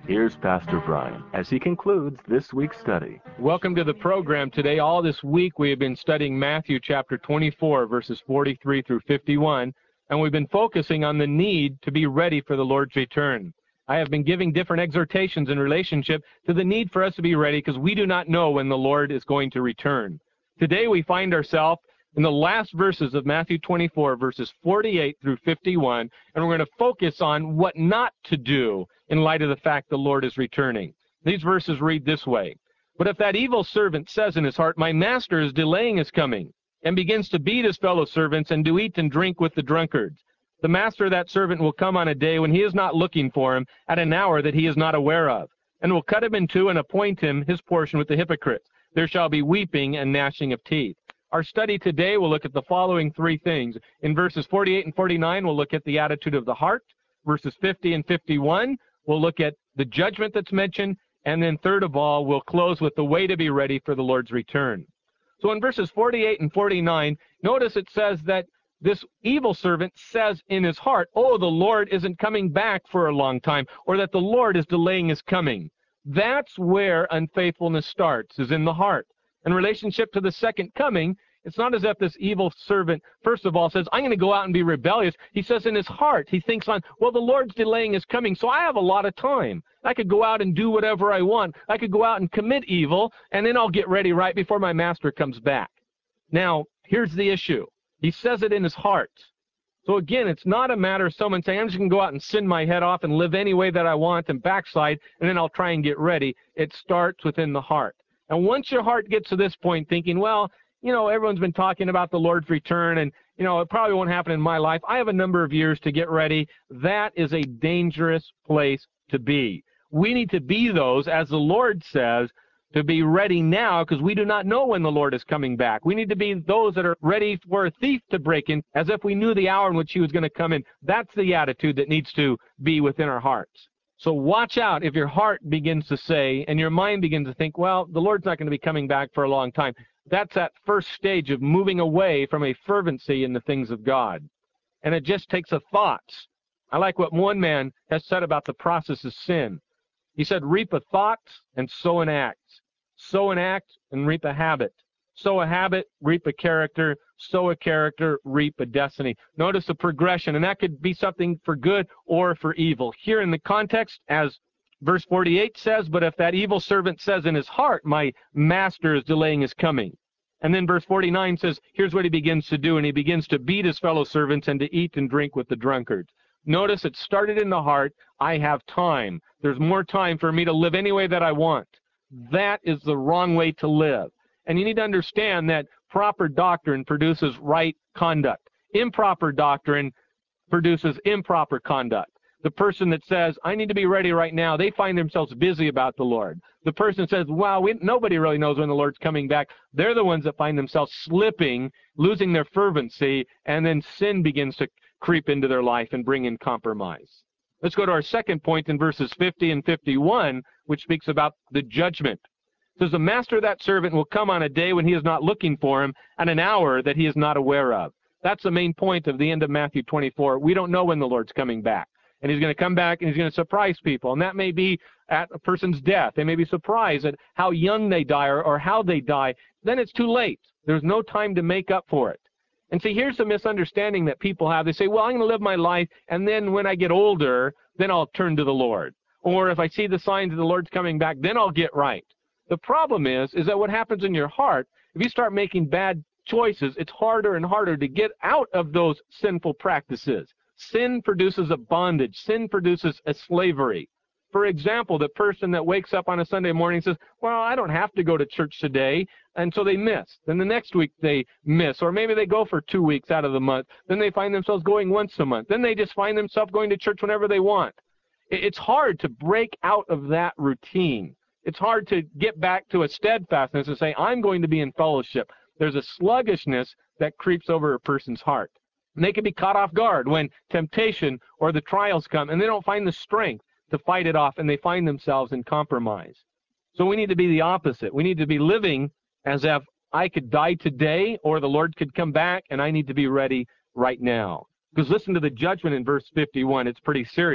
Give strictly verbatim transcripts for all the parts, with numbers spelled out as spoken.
Here's Pastor Brian as he concludes this week's study. Welcome to the program today. All this week we have been studying Matthew chapter twenty-four, verses forty-three through fifty-one, and we've been focusing on the need to be ready for the Lord's return. I have been giving different exhortations in relationship to the need for us to be ready because we do not know when the Lord is going to return. Today we find ourselves in the last verses of Matthew twenty-four, verses forty-eight through fifty-one, and we're going to focus on what not to do in light of the fact the Lord is returning. These verses read this way: "But if that evil servant says in his heart, 'My master is delaying his coming,' and begins to beat his fellow servants and to eat and drink with the drunkards, the master of that servant will come on a day when he is not looking for him, at an hour that he is not aware of, and will cut him in two and appoint him his portion with the hypocrites. There shall be weeping and gnashing of teeth." Our study today will look at the following three things. In verses forty-eight and forty-nine, we'll look at the attitude of the heart. Verses fifty and fifty-one, we'll look at the judgment that's mentioned. And then third of all, we'll close with the way to be ready for the Lord's return. So in verses forty-eight and forty-nine, notice it says that this evil servant says in his heart, "Oh, the Lord isn't coming back for a long time," or that the Lord is delaying his coming. That's where unfaithfulness starts, is in the heart. In relationship to the second coming, it's not as if this evil servant, first of all, says, "I'm going to go out and be rebellious." He says in his heart, he thinks on, well, the Lord's delaying his coming, so I have a lot of time. I could go out and do whatever I want. I could go out and commit evil, and then I'll get ready right before my master comes back. Now, here's the issue. He says it in his heart. So again, it's not a matter of someone saying, "I'm just going to go out and sin my head off and live any way that I want and backslide, and then I'll try and get ready." It starts within the heart. And once your heart gets to this point thinking, well, you know, everyone's been talking about the Lord's return, and, you know, it probably won't happen in my life. I have a number of years to get ready. That is a dangerous place to be. We need to be those, as the Lord says, to be ready now, because we do not know when the Lord is coming back. We need to be those that are ready for a thief to break in, as if we knew the hour in which he was going to come in. That's the attitude that needs to be within our hearts. So watch out if your heart begins to say, and your mind begins to think, well, the Lord's not going to be coming back for a long time. That's that first stage of moving away from a fervency in the things of God. And it just takes a thought. I like what one man has said about the process of sin. He said, reap a thought and sow an act. Sow an act and reap a habit. Sow a habit, reap a character. Sow a character, reap a destiny. Notice the progression, and that could be something for good or for evil. Here in the context, as verse forty-eight says, "But if that evil servant says in his heart, 'My master is delaying his coming.'" And then verse forty-nine says, here's what he begins to do, and he begins to beat his fellow servants and to eat and drink with the drunkards. Notice it started in the heart. I have time. There's more time for me to live any way that I want. That is the wrong way to live. And you need to understand that proper doctrine produces right conduct. Improper doctrine produces improper conduct. The person that says, "I need to be ready right now," they find themselves busy about the Lord. The person that says, "Wow, we, nobody really knows when the Lord's coming back," they're the ones that find themselves slipping, losing their fervency, and then sin begins to creep into their life and bring in compromise. Let's go to our second point in verses fifty and fifty-one, which speaks about the judgment. It says, "The master of that servant will come on a day when he is not looking for him, at an hour that he is not aware of." That's the main point of the end of Matthew twenty-four. We don't know when the Lord's coming back. And he's going to come back and he's going to surprise people. And that may be at a person's death. They may be surprised at how young they die or, or how they die. Then it's too late. There's no time to make up for it. And see, here's the misunderstanding that people have. They say, well, I'm going to live my life, and then when I get older, then I'll turn to the Lord. Or if I see the signs of the Lord's coming back, then I'll get right. The problem is, is that what happens in your heart, if you start making bad choices, it's harder and harder to get out of those sinful practices. Sin produces a bondage. Sin produces a slavery. For example, the person that wakes up on a Sunday morning and says, well, I don't have to go to church today, and so they miss. Then the next week they miss, or maybe they go for two weeks out of the month. Then they find themselves going once a month. Then they just find themselves going to church whenever they want. It's hard to break out of that routine. It's hard to get back to a steadfastness and say, I'm going to be in fellowship. There's a sluggishness that creeps over a person's heart. And they can be caught off guard when temptation or the trials come, and they don't find the strength to fight it off, and they find themselves in compromise. So we need to be the opposite. We need to be living as if I could die today, or the Lord could come back, and I need to be ready right now. Because listen to the judgment in verse fifty-one. It's pretty serious.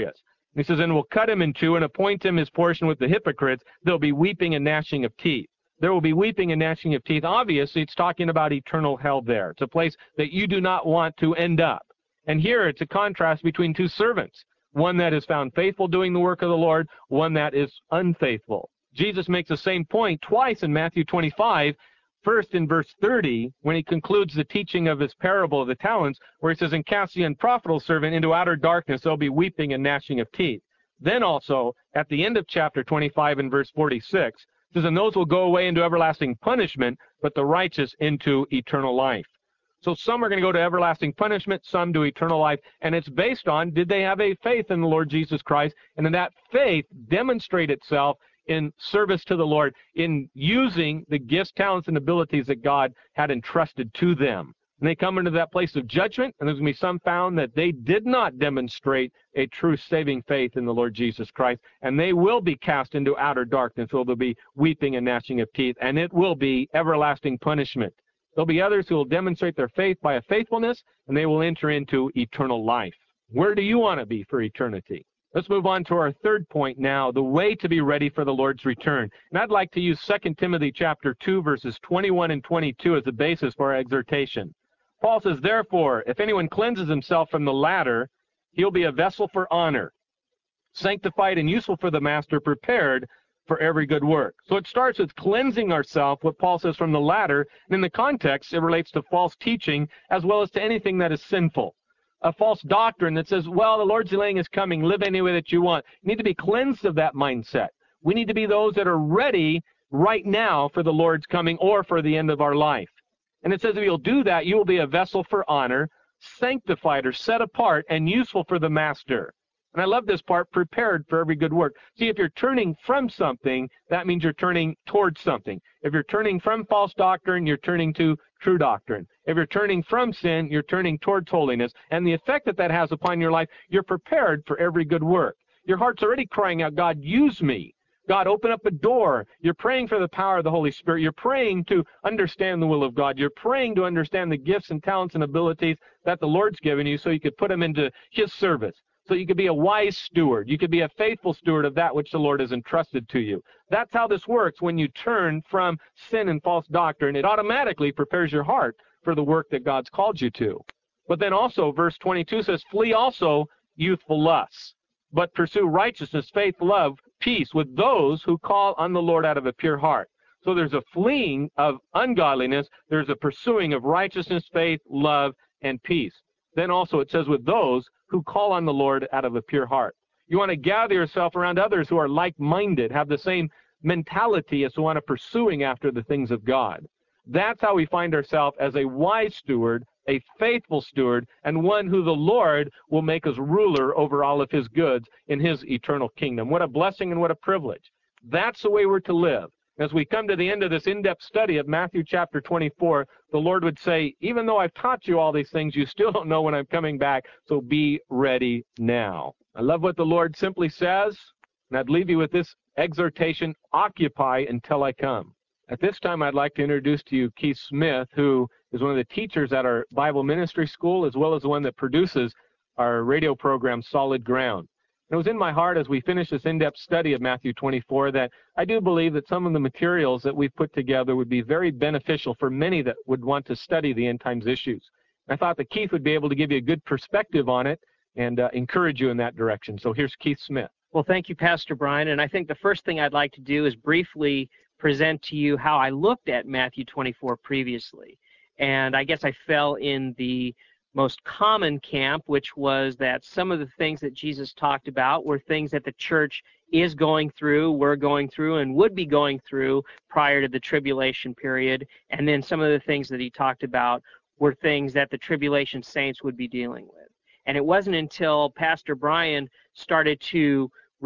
He says, and will cut him in two and appoint him his portion with the hypocrites. There'll be weeping and gnashing of teeth. There will be weeping and gnashing of teeth. Obviously, it's talking about eternal hell there. It's a place that you do not want to end up. And here it's a contrast between two servants, one that is found faithful doing the work of the Lord, one that is unfaithful. Jesus makes the same point twice in Matthew twenty-five, first in verse thirty, when he concludes the teaching of his parable of the talents, where he says, and cast the unprofitable servant into outer darkness, there'll be weeping and gnashing of teeth. Then also, at the end of chapter twenty-five in verse forty-six, it says, and those will go away into everlasting punishment, but the righteous into eternal life. So some are going to go to everlasting punishment, some to eternal life, and it's based on, did they have a faith in the Lord Jesus Christ, and then that faith demonstrate itself in service to the Lord, in using the gifts, talents, and abilities that God had entrusted to them. And they come into that place of judgment, and there's going to be some found that they did not demonstrate a true saving faith in the Lord Jesus Christ, and they will be cast into outer darkness, where there'll be weeping and gnashing of teeth, and it will be everlasting punishment. There'll be others who will demonstrate their faith by a faithfulness, and they will enter into eternal life. Where do you want to be for eternity? Let's move on to our third point now, the way to be ready for the Lord's return. And I'd like to use Second Timothy chapter two, verses twenty-one and twenty-two as the basis for our exhortation. Paul says, therefore, if anyone cleanses himself from the latter, he'll be a vessel for honor, sanctified and useful for the master, prepared for every good work. So it starts with cleansing ourselves, what Paul says, from the latter. And in the context, it relates to false teaching as well as to anything that is sinful. A false doctrine that says, well, the Lord's delaying is coming, live any way that you want. You need to be cleansed of that mindset. We need to be those that are ready right now for the Lord's coming or for the end of our life. And it says if you'll do that, you will be a vessel for honor, sanctified or set apart, and useful for the master. And I love this part, prepared for every good work. See, if you're turning from something, that means you're turning towards something. If you're turning from false doctrine, you're turning to true doctrine. If you're turning from sin, you're turning towards holiness. And the effect that that has upon your life, you're prepared for every good work. Your heart's already crying out, God, use me. God, open up a door. You're praying for the power of the Holy Spirit. You're praying to understand the will of God. You're praying to understand the gifts and talents and abilities that the Lord's given you so you could put them into His service. So you could be a wise steward. You could be a faithful steward of that which the Lord has entrusted to you. That's how this works when you turn from sin and false doctrine. It automatically prepares your heart for the work that God's called you to. But then also, verse twenty-two says, flee also youthful lusts, but pursue righteousness, faith, love, peace with those who call on the Lord out of a pure heart. So there's a fleeing of ungodliness. There's a pursuing of righteousness, faith, love, and peace. Then also it says with those who call on the Lord out of a pure heart. You want to gather yourself around others who are like-minded, have the same mentality as the one of pursuing after the things of God. That's how we find ourselves as a wise steward, a faithful steward, and one who the Lord will make us ruler over all of His goods in His eternal kingdom. What a blessing and what a privilege. That's the way we're to live. As we come to the end of this in-depth study of Matthew chapter twenty-four, the Lord would say, even though I've taught you all these things, you still don't know when I'm coming back, so be ready now. I love what the Lord simply says, and I'd leave you with this exhortation, occupy until I come. At this time, I'd like to introduce to you Keith Smith, who is one of the teachers at our Bible Ministry School, as well as the one that produces our radio program, Solid Ground. It was in my heart as we finish this in-depth study of Matthew twenty-four that I do believe that some of the materials that we've put together would be very beneficial for many that would want to study the end times issues. I thought that Keith would be able to give you a good perspective on it and uh, encourage you in that direction. So here's Keith Smith. Well, thank you, Pastor Brian. And I think the first thing I'd like to do is briefly present to you how I looked at Matthew twenty-four previously. And I guess I fell in the most common camp, which was that some of the things that Jesus talked about were things that the church is going through, we're going through, and would be going through prior to the tribulation period. And then some of the things that he talked about were things that the tribulation saints would be dealing with. And it wasn't until Pastor Brian started to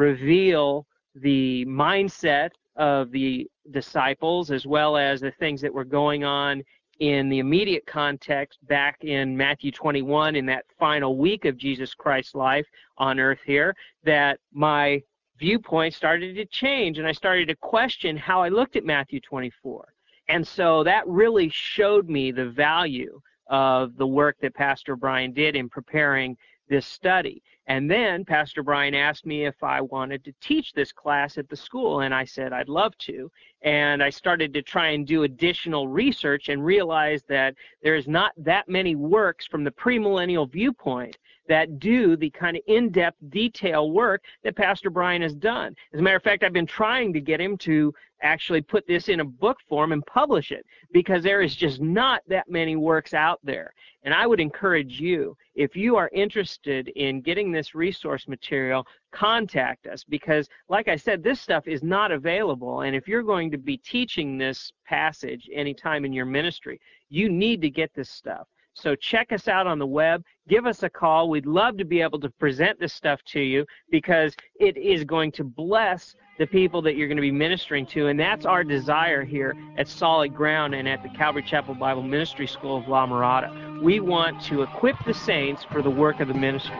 reveal the mindset of the disciples as well as the things that were going on in the immediate context back in Matthew twenty-one, in that final week of Jesus Christ's life on earth here, that my viewpoint started to change and I started to question how I looked at Matthew twenty-four. And so that really showed me the value of the work that Pastor Brian did in preparing this study. And then Pastor Brian asked me if I wanted to teach this class at the school, and I said I'd love to. And I started to try and do additional research and realized that there's not that many works from the premillennial viewpoint that do the kind of in-depth detail work that Pastor Brian has done. As a matter of fact, I've been trying to get him to actually put this in a book form and publish it, because there is just not that many works out there. And I would encourage you, if you are interested in getting this resource material, contact us, because like I said, this stuff is not available. And if you're going to be teaching this passage anytime in your ministry, you need to get this stuff. So check us out on the web. Give us a call. We'd love to be able to present this stuff to you, because it is going to bless the people that you're going to be ministering to. And that's our desire here at Solid Ground and at the Calvary Chapel Bible Ministry School of La Mirada. We want to equip the saints for the work of the ministry.